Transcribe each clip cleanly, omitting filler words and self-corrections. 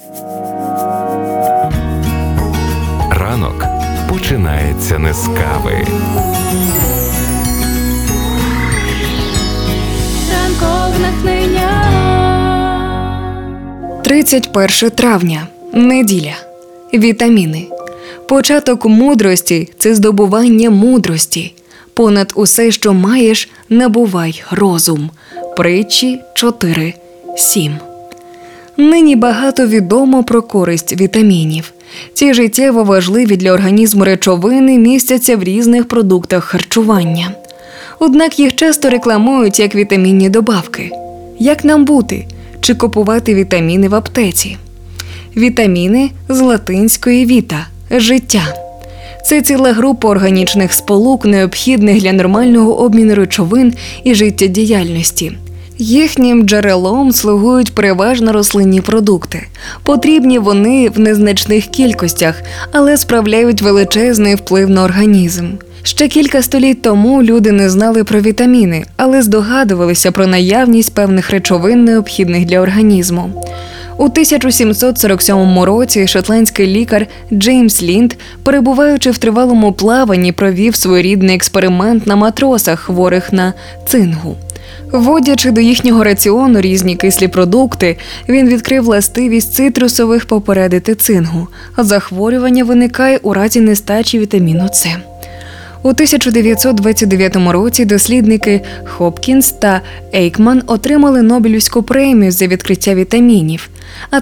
Ранок починається не з кави. Ранкове натхнення. 31 травня. Неділя. Вітаміни. Початок мудрості – це здобування мудрості. Понад усе, що маєш, набувай розум. Притчі 4:7. Нині багато відомо про користь вітамінів. Ці життєво важливі для організму речовини містяться в різних продуктах харчування. Однак їх часто рекламують як вітамінні добавки. Як нам бути? Чи купувати вітаміни в аптеці? Вітаміни з латинської «віта» – життя. Це ціла група органічних сполук, необхідних для нормального обміну речовин і життєдіяльності. Їхнім джерелом слугують переважно рослинні продукти. Потрібні вони в незначних кількостях, але справляють величезний вплив на організм. Ще кілька століть тому люди не знали про вітаміни, але здогадувалися про наявність певних речовин, необхідних для організму. У 1747 році шотландський лікар Джеймс Лінд, перебуваючи в тривалому плаванні, провів своєрідний експеримент на матросах, хворих на цингу. Вводячи до їхнього раціону різні кислі продукти, він відкрив властивість цитрусових попередити цингу, а захворювання виникає у разі нестачі вітаміну С. У 1929 році дослідники Хопкінс та Ейкман отримали Нобелівську премію за відкриття вітамінів, а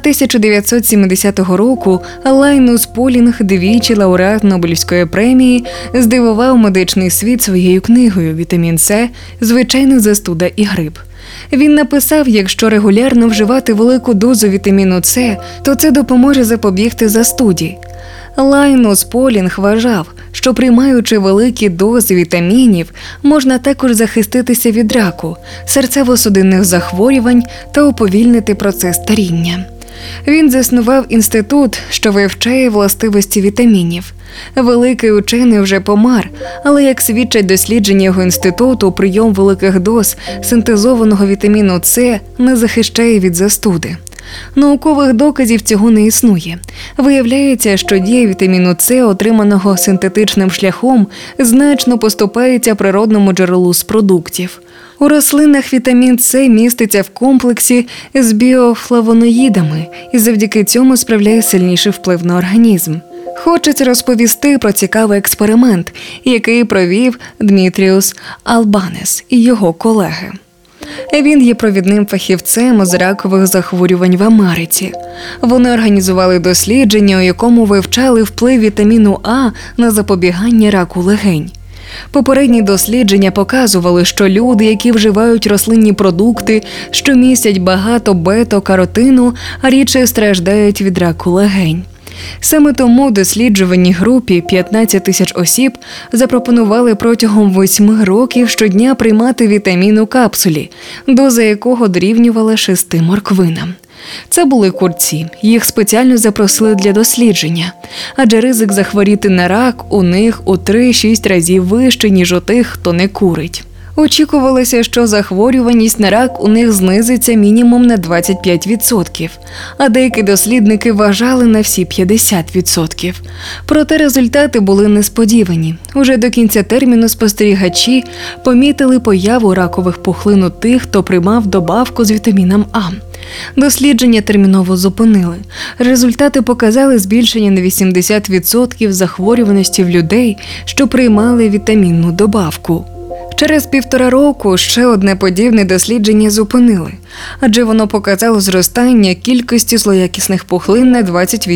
1970 року Лайнус Полінг, двічі лауреат Нобелівської премії, здивував медичний світ своєю книгою «Вітамін С. Звичайна застуда і грип». Він написав, якщо регулярно вживати велику дозу вітаміну С, то це допоможе запобігти застуді. Лайнус Полінг вважав, що приймаючи великі дози вітамінів, можна також захиститися від раку, серцево-судинних захворювань та уповільнити процес старіння. Він заснував інститут, що вивчає властивості вітамінів. Великий учений вже помер, але, як свідчать дослідження його інституту, прийом великих доз синтезованого вітаміну С не захищає від застуди. Наукових доказів цього не існує. Виявляється, що дія вітаміну С, отриманого синтетичним шляхом, значно поступається природному джерелу з продуктів. У рослинах вітамін С міститься в комплексі з біофлавоноїдами і завдяки цьому справляє сильніший вплив на організм. Хочеться розповісти про цікавий експеримент, який провів Дмитріус Албанес і його колеги. Він є провідним фахівцем з ракових захворювань в Америці. Вони організували дослідження, у якому вивчали вплив вітаміну А на запобігання раку легень. Попередні дослідження показували, що люди, які вживають рослинні продукти, що містять багато бета-каротину, рідше страждають від раку легень. Саме тому досліджуваній групі 15 тисяч осіб запропонували протягом 8 років щодня приймати вітамін у капсулі, доза якого дорівнювала 6 морквинам. Це були курці, їх спеціально запросили для дослідження, адже ризик захворіти на рак у них у 3-6 разів вищий, ніж у тих, хто не курить. Очікувалося, що захворюваність на рак у них знизиться мінімум на 25%, а деякі дослідники вважали на всі 50%. Проте результати були несподівані. Уже до кінця терміну спостерігачі помітили появу ракових пухлин у тих, хто приймав добавку з вітаміном А. Дослідження терміново зупинили. Результати показали збільшення на 80% захворюваності в людей, що приймали вітамінну добавку. Через 1,5 року ще одне подібне дослідження зупинили, адже воно показало зростання кількості злоякісних пухлин на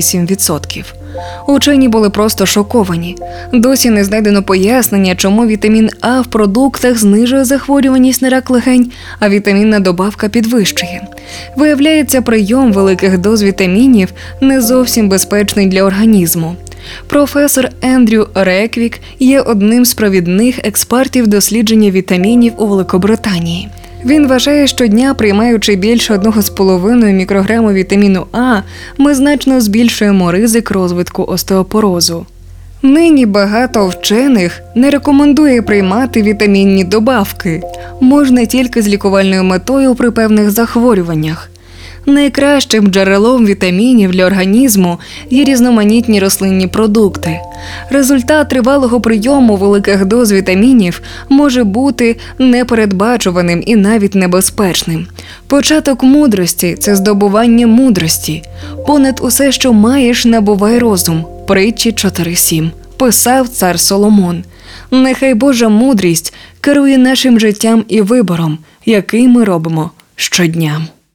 28%. Учені були просто шоковані. Досі не знайдено пояснення, чому вітамін А в продуктах знижує захворюваність на рак легень, а вітамінна добавка підвищує. Виявляється, прийом великих доз вітамінів не зовсім безпечний для організму. Професор Ендрю Реквік є одним з провідних експертів дослідження вітамінів у Великобританії. Він вважає, що щодня, приймаючи більше 1,5 мікрограму вітаміну А, ми значно збільшуємо ризик розвитку остеопорозу. Нині багато вчених не рекомендує приймати вітамінні добавки. Можна тільки з лікувальною метою при певних захворюваннях. Найкращим джерелом вітамінів для організму є різноманітні рослинні продукти. Результат тривалого прийому великих доз вітамінів може бути непередбачуваним і навіть небезпечним. Початок мудрості – це здобування мудрості. Понад усе, що маєш, набувай розум. Притчі 4.7. Писав цар Соломон. Нехай Божа мудрість керує нашим життям і вибором, який ми робимо щодня.